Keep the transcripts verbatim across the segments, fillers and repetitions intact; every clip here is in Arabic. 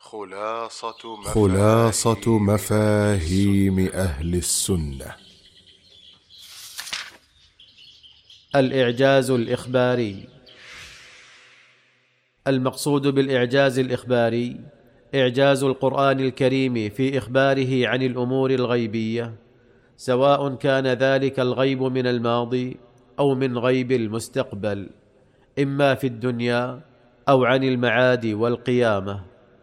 خلاصة مفاهيم, خلاصة مفاهيم أهل السنة. الإعجاز الإخباري. المقصود بالإعجاز الإخباري إعجاز القرآن الكريم في إخباره عن الأمور الغيبية، سواء كان ذلك الغيب من الماضي أو من غيب المستقبل، إما في الدنيا أو عن المعاد والقيامة.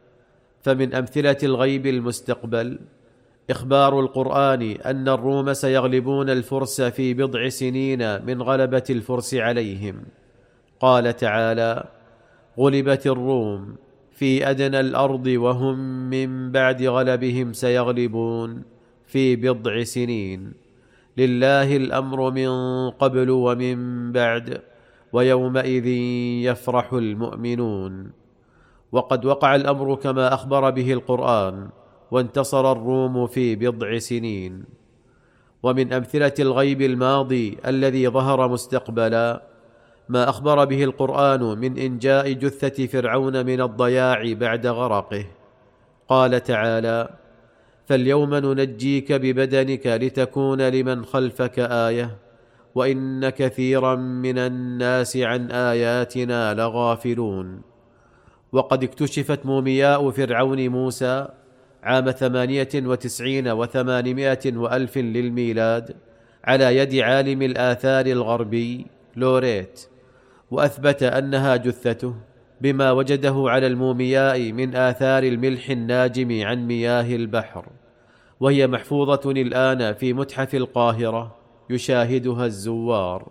فمن أمثلة الغيب المستقبل إخبار القرآن أن الروم سيغلبون الفرس في بضع سنين من غلبة الفرس عليهم. قال تعالى: غلبت الروم في أدنى الأرض وهم من بعد غلبهم سيغلبون في بضع سنين، لله الأمر من قبل ومن بعد ويومئذ يفرح المؤمنون. وقد وقع الأمر كما أخبر به القرآن، وانتصر الروم في بضع سنين. ومن أمثلة الغيب الماضي الذي ظهر مستقبلا ما أخبر به القرآن من إنجاء جثة فرعون من الضياع بعد غرقه. قال تعالى: فاليوم ننجيك ببدنك لتكون لمن خلفك آية وإن كثيرا من الناس عن آياتنا لغافلون. وقد اكتشفت مومياء فرعون موسى عام ثمانية وتسعين وثمانمائة وألف للميلاد على يد عالم الآثار الغربي لوريت، وأثبت أنها جثته بما وجده على المومياء من آثار الملح الناجم عن مياه البحر، وهي محفوظة الآن في متحف القاهرة يشاهدها الزوار.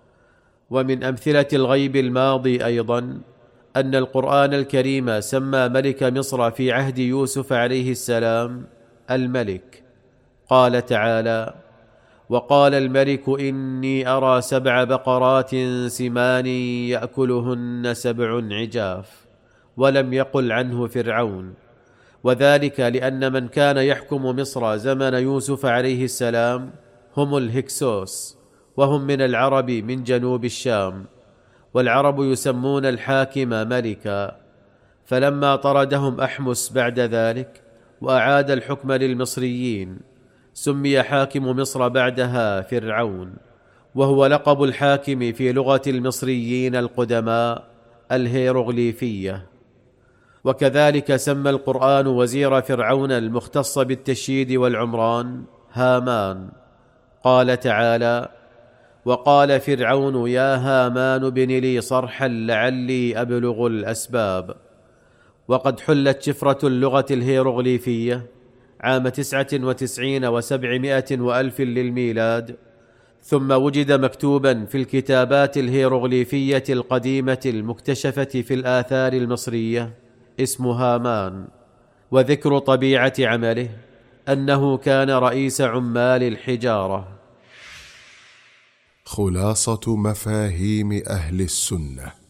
ومن أمثلة الغيب الماضي أيضا أن القرآن الكريم سمى ملك مصر في عهد يوسف عليه السلام الملك. قال تعالى: وقال الملك إني أرى سبع بقرات سمان يأكلهن سبع عجاف، ولم يقل عنه فرعون، وذلك لأن من كان يحكم مصر زمن يوسف عليه السلام هم الهكسوس، وهم من العرب من جنوب الشام، والعرب يسمون الحاكم ملكا. فلما طردهم أحمس بعد ذلك وأعاد الحكم للمصريين سمي حاكم مصر بعدها فرعون، وهو لقب الحاكم في لغة المصريين القدماء الهيروغليفية. وكذلك سمى القرآن وزير فرعون المختص بالتشييد والعمران هامان. قال تعالى: وقال فرعون يا هامان ابن لي صرحا لعلي أبلغ الأسباب. وقد حلت شفرة اللغة الهيروغليفية عام تسعة وتسعين وسبعمائة وألف للميلاد، ثم وجد مكتوبا في الكتابات الهيروغليفية القديمة المكتشفة في الآثار المصرية اسم هامان، وذكر طبيعة عمله أنه كان رئيس عمال الحجارة. خلاصة مفاهيم أهل السنة.